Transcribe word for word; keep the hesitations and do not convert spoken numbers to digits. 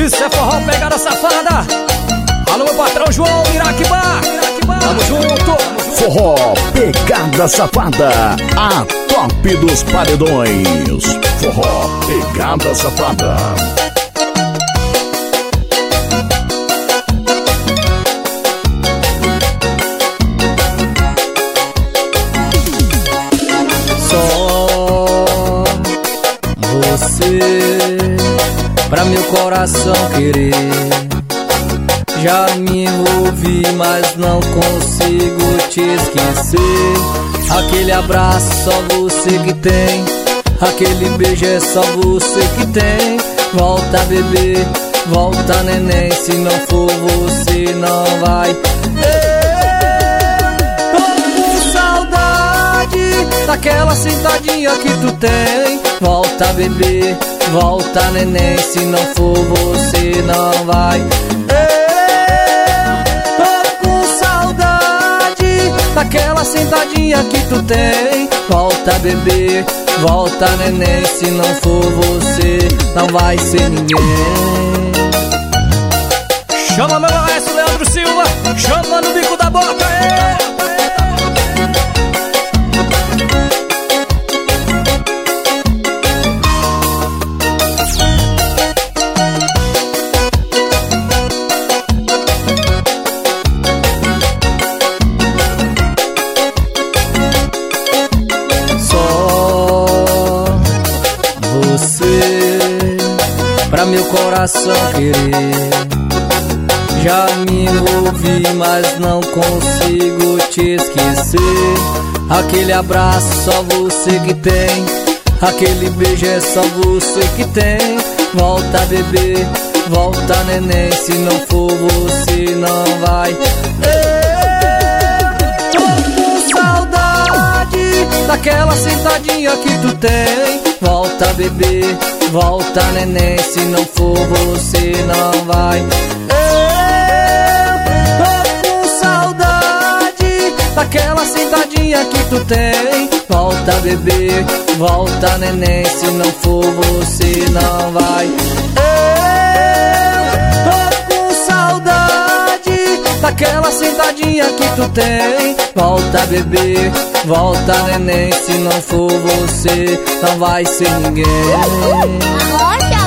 Isso é forró pegada safada. Alô, meu patrão João Iraquibá. Tamo junto. Forró Pegada Safada, a top dos paredões. Forró Pegada Safada. Só você pra meu coração querer. Já me envolvi, mas não consigo te esquecer. Aquele abraço só você que tem, aquele beijo é só você que tem. Volta bebê, volta neném, se não for você não vai. Eu tô com saudade daquela sentadinha que tu tem. Volta bebê, volta neném, se não for você não vai. Daquela sentadinha que tu tem. Volta bebê, volta neném, se não for você não vai ser ninguém. Chama meu maestro Leandro Silva, chama no bico da bota, é. Pra meu coração querer. Já me envolvi, mas não consigo te esquecer. Aquele abraço só você que tem, aquele beijo é só você que tem. Volta bebê, volta neném, se não for você não vai. Eu tô com saudade daquela sentadinha que tu tem. Volta bebê, volta neném, se não for você não vai. Eu tô com saudade daquela sentadinha que tu tem. Volta bebê, volta neném, se não for você não vai. Eu tô com saudade daquela sentadinha que tu tem. Volta bebê, volta neném, se não for você não vai ser ninguém.